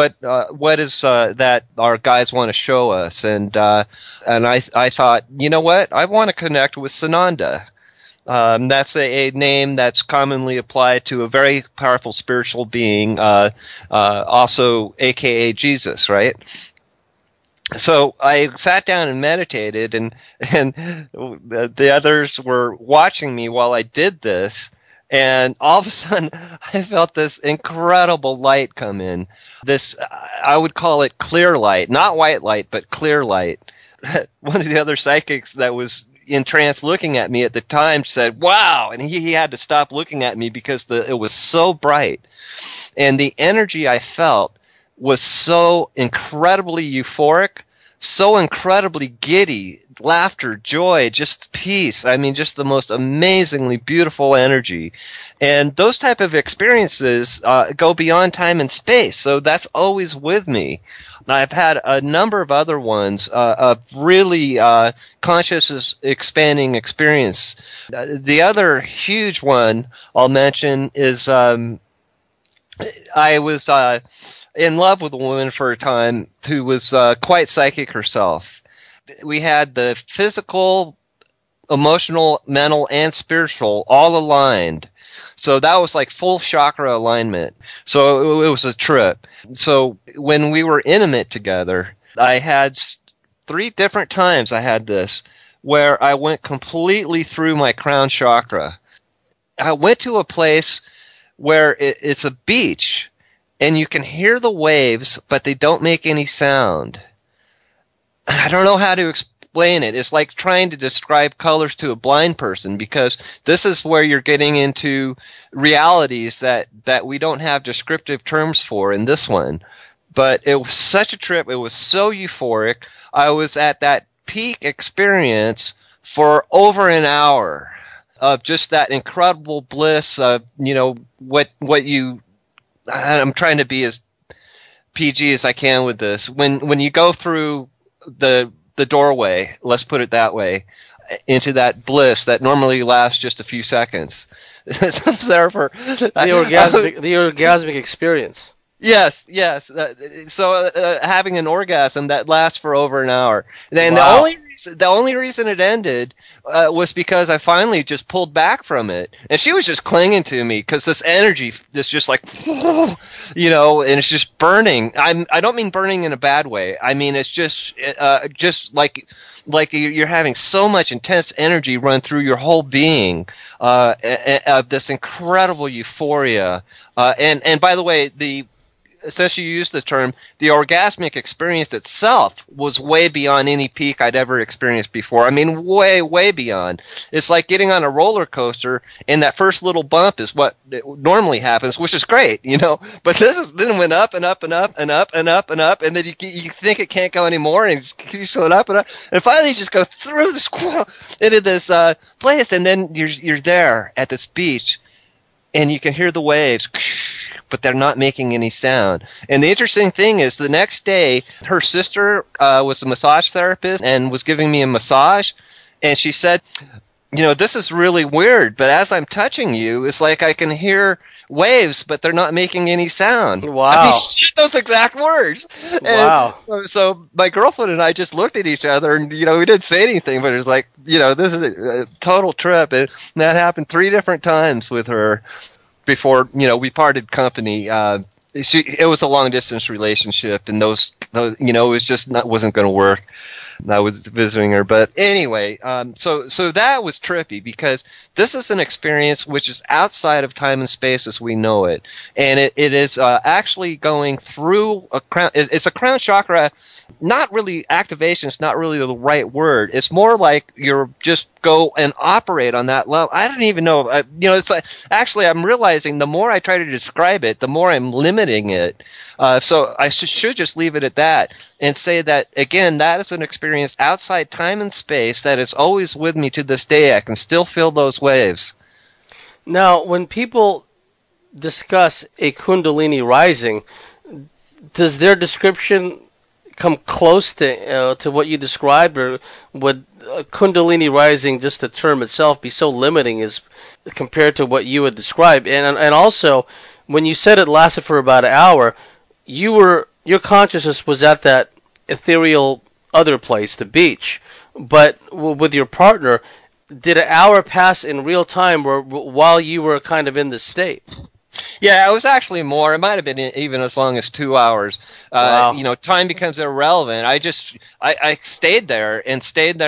our guides want to show us? And I thought, you know what? I want to connect with Sananda. That's a name that's commonly applied to a very powerful spiritual being, also AKA Jesus, right? So I sat down and meditated, and the others were watching me while I did this, and all of a sudden I felt this incredible light come in. This, I would call it clear light, not white light, but clear light. One of the other psychics that was in trance looking at me at the time said, "Wow," and he had to stop looking at me because it was so bright. And the energy I felt was so incredibly euphoric, so incredibly giddy, laughter, joy, just peace. I mean, just the most amazingly beautiful energy. And those type of experiences go beyond time and space, so that's always with me. I've had a number of other ones of really conscious expanding experience. The other huge one I'll mention is I was in love with a woman for a time who was quite psychic herself. We had the physical, emotional, mental, and spiritual all aligned. So that was like full chakra alignment. So it was a trip. So when we were intimate together, I had 3 different times I had this where I went completely through my crown chakra. I went to a place where it's a beach, and you can hear the waves, but they don't make any sound. I don't know how to explain it. It's like trying to describe colors to a blind person, because this is where you're getting into realities that we don't have descriptive terms for in this one. But it was such a trip. It was so euphoric. I was at that peak experience for over an hour of just that incredible bliss of, I'm trying to be as PG as I can with this. When you go through the doorway, let's put it that way, into that bliss that normally lasts just a few seconds. I was there for the orgasmic experience. Yes. So having an orgasm that lasts for over an hour. And wow. the only reason it ended was because I finally just pulled back from it. And she was just clinging to me because this energy, this just like, and it's just burning. I don't mean burning in a bad way. I mean, it's just like you're having so much intense energy run through your whole being of this incredible euphoria. And by the way, since you used the term, the orgasmic experience itself was way beyond any peak I'd ever experienced before. I mean, way, way beyond. It's like getting on a roller coaster, and that first little bump is what normally happens, which is great, But then went up and up and up and up and up and up, and then you think it can't go anymore, and it keeps going up and up, and finally you just go through this into this place, and then you're there at this beach, and you can hear the waves, but they're not making any sound. And the interesting thing is, the next day, her sister was a massage therapist and was giving me a massage, and she said, this is really weird, but as I'm touching you, it's like I can hear waves, but they're not making any sound. Wow. I mean, those exact words. Wow. And so my girlfriend and I just looked at each other, and, we didn't say anything, but it was like, this is a total trip. And that happened 3 different times with her before, we parted company. It was a long distance relationship, and those it was just wasn't going to work. I was visiting her, but anyway, so that was trippy, because this is an experience which is outside of time and space as we know it, and it is actually going through a crown. It's a crown chakra. Not really activation. It's not really the right word. It's more like you're just go and operate on that level. I don't even know. It's like, actually, I'm realizing the more I try to describe it, the more I'm limiting it. So I should just leave it at that and say that, again, that is an experience outside time and space that is always with me to this day. I can still feel those waves. Now, when people discuss a Kundalini rising, does their description come close to what you described, or would Kundalini rising, just the term itself, be so limiting as compared to what you would describe? And also, when you said it lasted for about an hour, your consciousness was at that ethereal other place, the beach, but with your partner, did an hour pass in real time while you were kind of in this state? Yeah, it was actually more. It might have been even as long as 2 hours. Wow. Time becomes irrelevant. I stayed there. I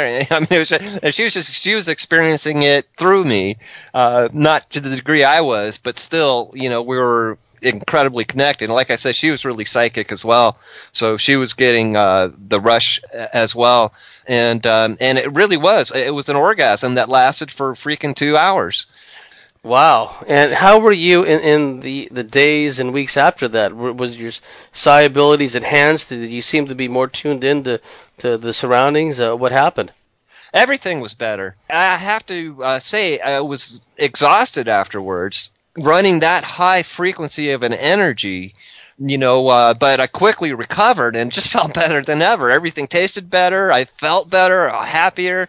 mean, and she was experiencing it through me, not to the degree I was, but still, we were incredibly connected. And like I said, she was really psychic as well, so she was getting the rush as well. And it really was. It was an orgasm that lasted for freaking 2 hours. Wow. And how were you in the days and weeks after that? Was your psi abilities enhanced? Did you seem to be more tuned in to the surroundings? What happened? Everything was better. I have to say I was exhausted afterwards, running that high frequency of an energy, but I quickly recovered and just felt better than ever. Everything tasted better. I felt better, happier.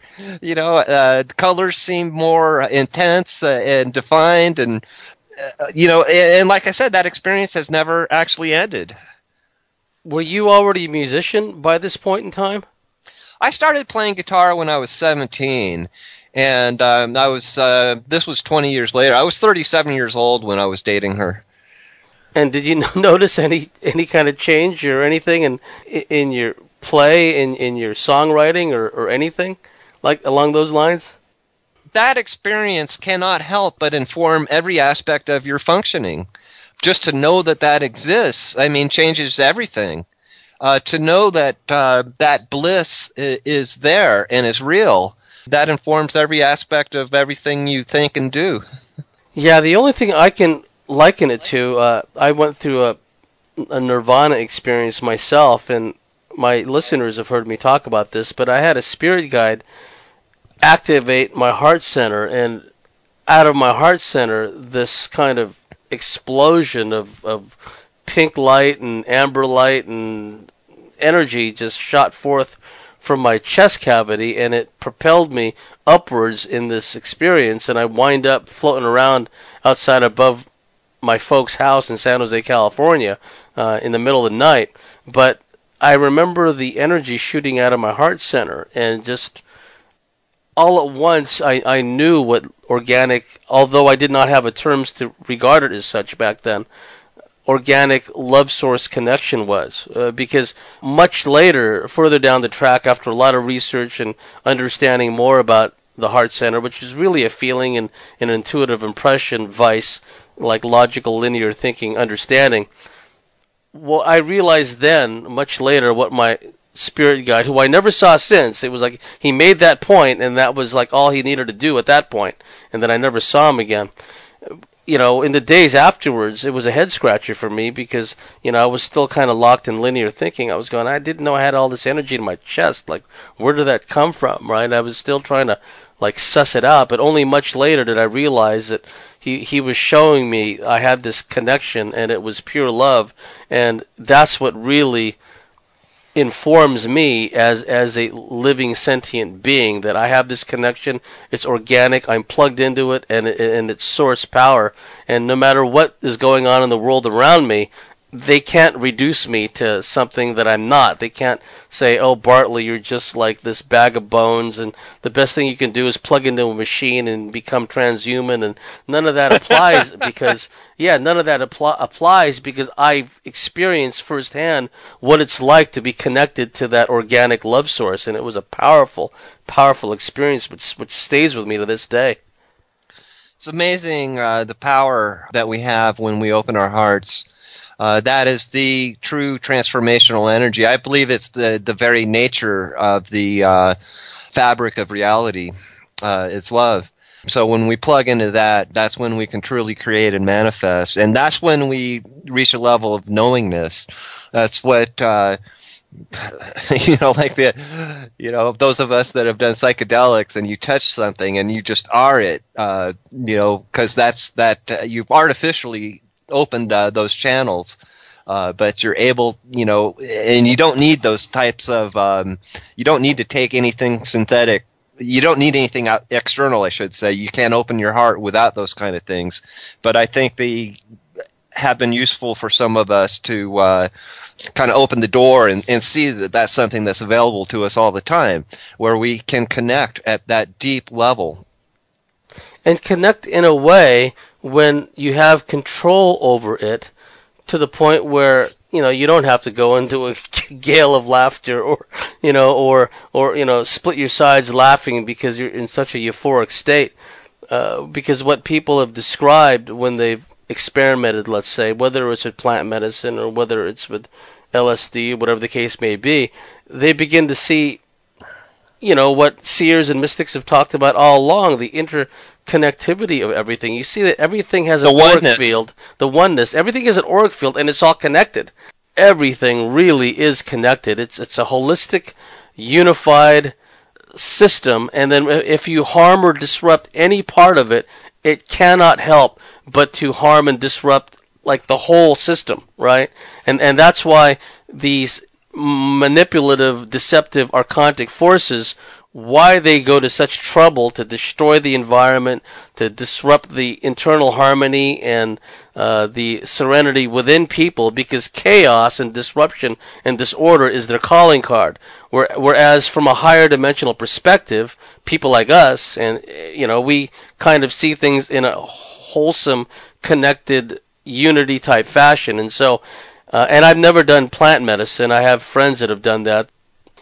Colors seemed more intense and defined. And, and like I said, that experience has never actually ended. Were you already a musician by this point in time? I started playing guitar when I was 17. And this was 20 years later. I was 37 years old when I was dating her. And did you notice any kind of change or anything in your play, in your songwriting, or anything like along those lines? that experience cannot help but inform every aspect of your functioning. Just to know that that exists, I mean, changes everything. To know that that bliss is there and is real, that informs every aspect of everything you think and do. Yeah, the only thing I can liken it to, I went through a nirvana experience myself, and my listeners have heard me talk about this, but I had a spirit guide activate my heart center, and out of my heart center, this kind of explosion of pink light and amber light and energy just shot forth from my chest cavity, and it propelled me upwards in this experience, and I wind up floating around outside above my folks' house in San Jose, California, in the middle of the night. But I remember the energy shooting out of my heart center, and just all at once I knew what organic, although I did not have a terms to regard it as such back then, organic love source connection was. Because much later, further down the track, after a lot of research and understanding more about the heart center, which is really a feeling and an intuitive impression vice, like logical linear thinking understanding, well, I realized then, much later, what my spirit guide, who I never saw since, it was like he made that point, and that was like all he needed to do at that point, and then I never saw him again. You know, in the days afterwards, it was a head scratcher for me because, you know, I was still kind of locked in linear thinking. I was going, I didn't know I had all this energy in my chest. Like, where did that come from, right? I was still trying to, like, suss it out, but only much later did I realize that he was showing me I had this connection, and it was pure love, and that's what really informs me as a living sentient being, that I have this connection. It's organic. I'm plugged into it, and it's source power. And no matter what is going on in the world around me, they can't reduce me to something that I'm not. They can't say, "Oh, Bartley, you're just like this bag of bones, and the best thing you can do is plug into a machine and become transhuman." And none of that applies because, none of that applies because I've experienced firsthand what it's like to be connected to that organic love source, and it was a powerful, powerful experience, which stays with me to this day. It's amazing the power that we have when we open our hearts. That is the true transformational energy. I believe it's the very nature of the fabric of reality. It's love. So when we plug into that, that's when we can truly create and manifest. And that's when we reach a level of knowingness. That's what, like those of us that have done psychedelics, and you touch something and you just are it, because you've artificially opened those channels, but you're able, and you don't need those types of, you don't need to take anything synthetic. You don't need anything external, I should say. You can't open your heart without those kind of things. But I think they have been useful for some of us to kind of open the door and see that that's something that's available to us all the time, where we can connect at that deep level. And connect in a way when you have control over it, to the point where you don't have to go into a gale of laughter or split your sides laughing because you're in such a euphoric state. Because what people have described when they've experimented, let's say, whether it's with plant medicine or whether it's with LSD, whatever the case may be, they begin to see what seers and mystics have talked about all along, the interconnectivity of everything. You see that everything has an auric field, the oneness. Everything is an auric field, and it's all connected. Everything really is connected. It's a holistic, unified system, and then if you harm or disrupt any part of it, it cannot help but to harm and disrupt like the whole system, right? And that's why these manipulative, deceptive, archontic forces, why they go to such trouble to destroy the environment, to disrupt the internal harmony and the serenity within people, because chaos and disruption and disorder is their calling card. Whereas from a higher dimensional perspective, people like us, and we kind of see things in a wholesome, connected, unity type fashion. And so, and I've never done plant medicine. I have friends that have done that.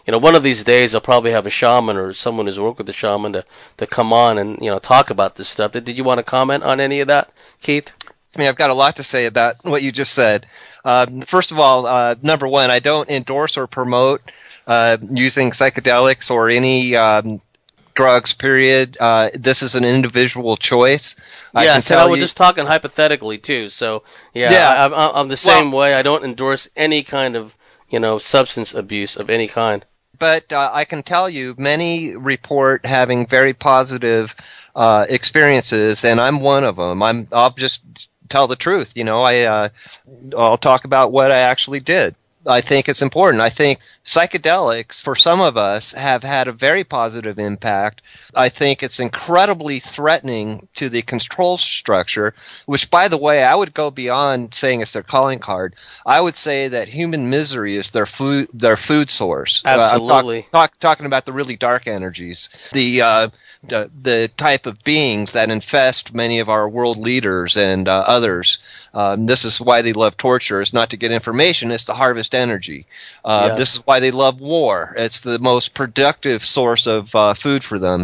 one of these days I'll probably have a shaman or someone who's worked with the shaman to come on and, talk about this stuff. Did you want to comment on any of that, Keith? I mean, I've got a lot to say about what you just said. First of all, number one, I don't endorse or promote using psychedelics or any drugs, period. This is an individual choice. Yes, and I was just talking hypothetically, too. So, yeah. I'm the same way. I don't endorse any kind of, substance abuse of any kind. But I can tell you, many report having very positive experiences, and I'm one of them. I'll just tell the truth. I'll talk about what I actually did. I think it's important. I think psychedelics, for some of us, have had a very positive impact. I think it's incredibly threatening to the control structure, which, by the way, I would go beyond saying it's their calling card. I would say that human misery is their food source. Absolutely. I'm talking about the really dark energies, the type of beings that infest many of our world leaders and others. This is why they love torture. It's not to get information, it's to harvest energy. Yes. This is why they love war. It's the most productive source of food for them.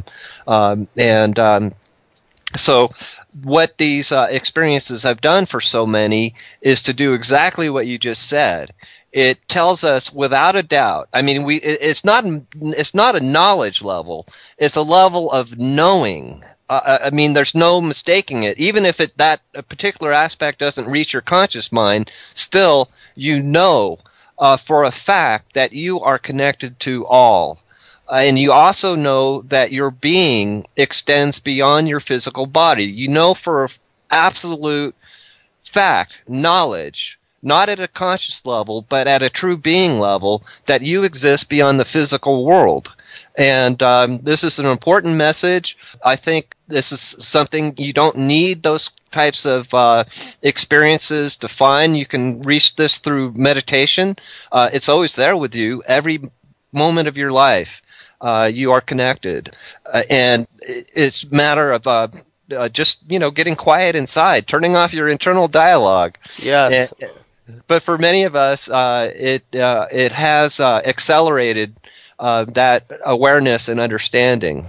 So what these experiences have done for so many is to do exactly what you just said. It tells us without a doubt. I mean, it's not a knowledge level. It's a level of knowing. I mean, there's no mistaking it. Even if that particular aspect doesn't reach your conscious mind, still you know for a fact that you are connected to all. And you also know that your being extends beyond your physical body. You know for absolute fact, knowledge, not at a conscious level, but at a true being level, that you exist beyond the physical world. And this is an important message. I think this is something you don't need those types of experiences to find. You can reach this through meditation. It's always there with you every moment of your life. You are connected. And it's a matter of just, getting quiet inside, turning off your internal dialogue. Yes. But for many of us, it has accelerated that awareness and understanding.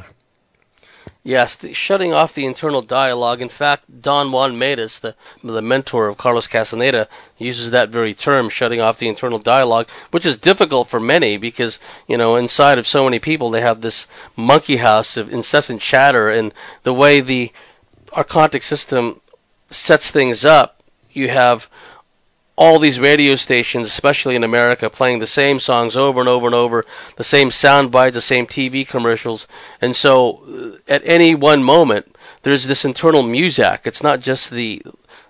Yes, shutting off the internal dialogue. In fact, Don Juan Matus, the mentor of Carlos Castaneda, uses that very term, shutting off the internal dialogue, which is difficult for many because, inside of so many people, they have this monkey house of incessant chatter, and the way our Archontic system sets things up, you have all these radio stations, especially in America, playing the same songs over and over and over, the same sound bites, the same TV commercials. And so at any one moment, there's this internal muzak. It's not just the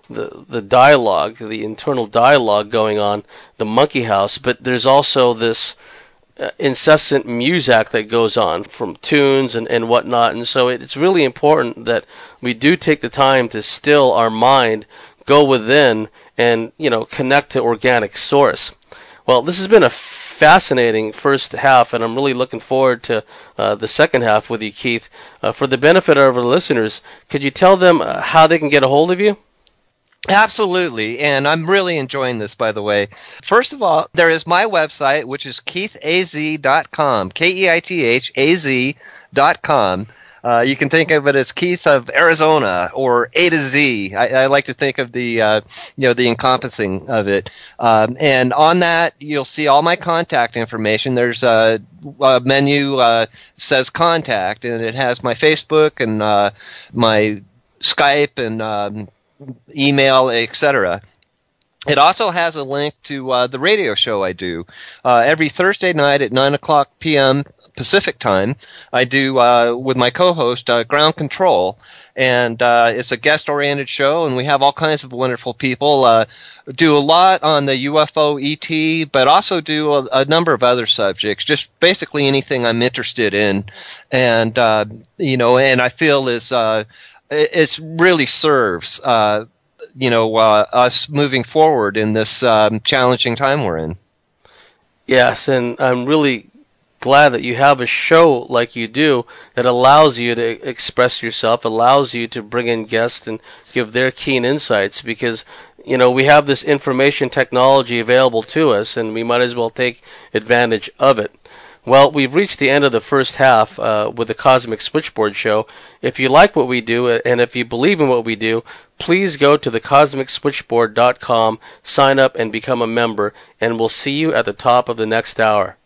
dialogue, the internal dialogue going on, the monkey house, but there's also this incessant muzak that goes on from tunes and whatnot. And so it's really important that we do take the time to still our mind, go within, and connect to organic source. Well, this has been a fascinating first half, and I'm really looking forward to the second half with you, Keith. For the benefit of our listeners, could you tell them how they can get a hold of you? Absolutely, and I'm really enjoying this, by the way. First of all, there is my website, which is keithaz.com, KEITHAZ.com. You can think of it as Keith of Arizona or A to Z. I like to think of the encompassing of it. And on that, you'll see all my contact information. There's a menu says contact, and it has my Facebook and my Skype and email, etc. It also has a link to the radio show I do. Every Thursday night at 9 o'clock p.m. Pacific time, I do with my co-host Ground Control, and it's a guest-oriented show, and we have all kinds of wonderful people. Do a lot on the UFO ET, but also do a number of other subjects, just basically anything I'm interested in, and and I feel it really serves us moving forward in this challenging time we're in. Yes, and I'm really glad that you have a show like you do that allows you to express yourself, allows you to bring in guests and give their keen insights, because we have this information technology available to us, and we might as well take advantage of it. Well, we've reached the end of the first half with the Cosmic Switchboard Show. If you like what we do and if you believe in what we do, please go to thecosmicswitchboard.com, sign up, and become a member, and we'll see you at the top of the next hour.